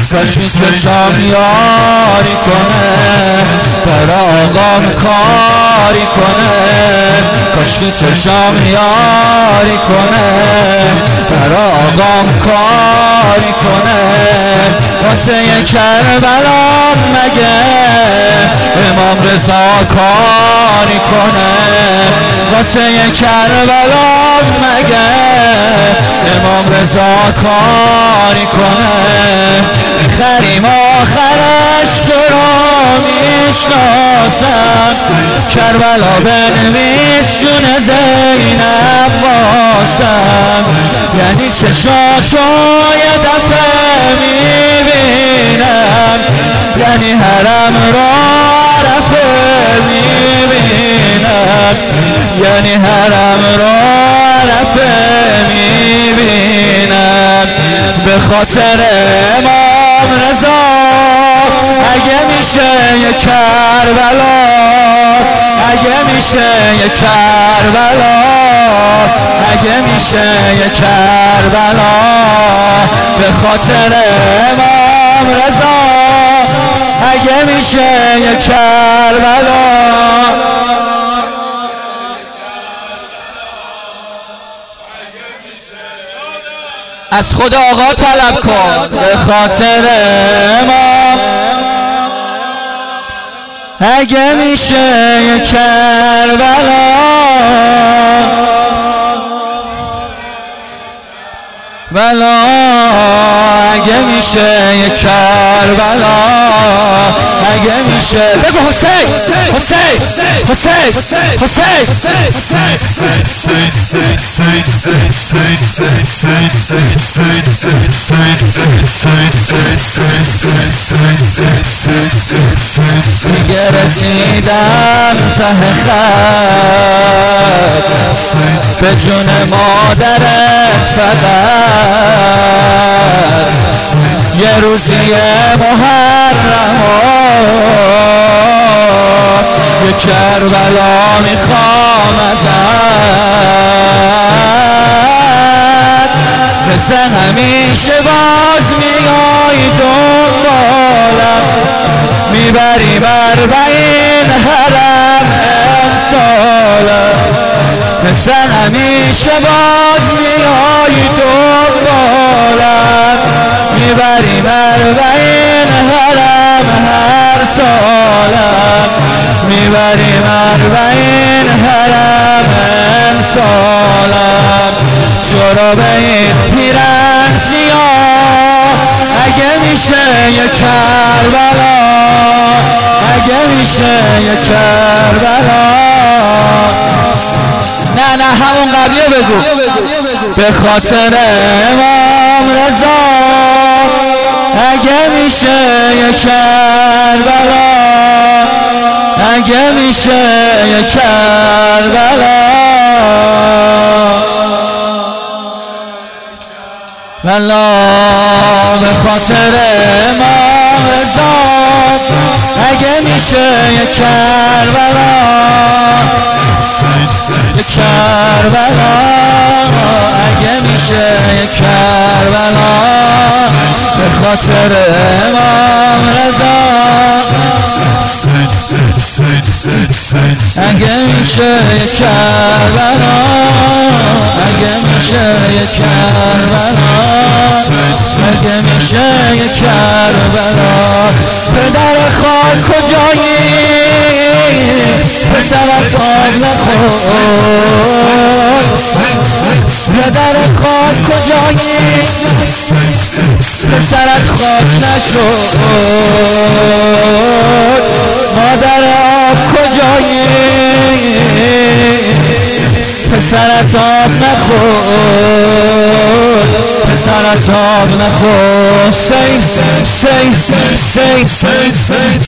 کاشکی چشام یاری کنه بر آقام کاری کنه کاشکی چشام یاری کنه بر آقام کاری کنه واسه کربلام مگه امام رضا کاری کنه واسه کربلام مگه امام رضا کاری کنه خریم آخرش تو را میشناسم کربلا بنویس جون زینب واسم یعنی چشاتو یه دفعه میبینم یعنی حرم را رفته میبینم یعنی حرم را رفته میبینم به خاطر امام رضا اگه میشه یه کربلا اگه میشه یه کربلا اگه میشه یه کربلا به خاطر امام رضا اگه میشه یه کربلا از خدا آقا طلب کن به خاطر امام اگه میشه یه کربلا بلا اگه میشه یه کربلا اگه میشه بگو حسین حسین حسین حسین دیگه رسیدم ته خط به جون مادرت فقط یه روزی محرم یه کربلا میخوام ازت مثل همیشه باز میای دنبالم میبری اربعین حرم امسالم مثل همیشه باز میای دنبالم میبری اربعین حرم هر سالم میبری اربعین حرم امسالم جراب این پیرن سیاه اگه میشه یه کربلا اگه میشه یه کربلا نه همون قبلیه بگو به خاطر امام رضا اگه میشه یه کربلا اگه میشه یه کربلا بلا به خاطر امام رضا اگه میشه یه کربلا یه کربلا اگه میشه یه کربلا به خاطر امام رضا اگه میشه یه کربلا اگه میشه یه کربلا اگه میشه یه کربلا پدر خاک کجایی پسرت آب نخور پدر خاک کجایی پسرت خاک نشد مادر آب کجایی پسرت آب نخور پسرت آب نخور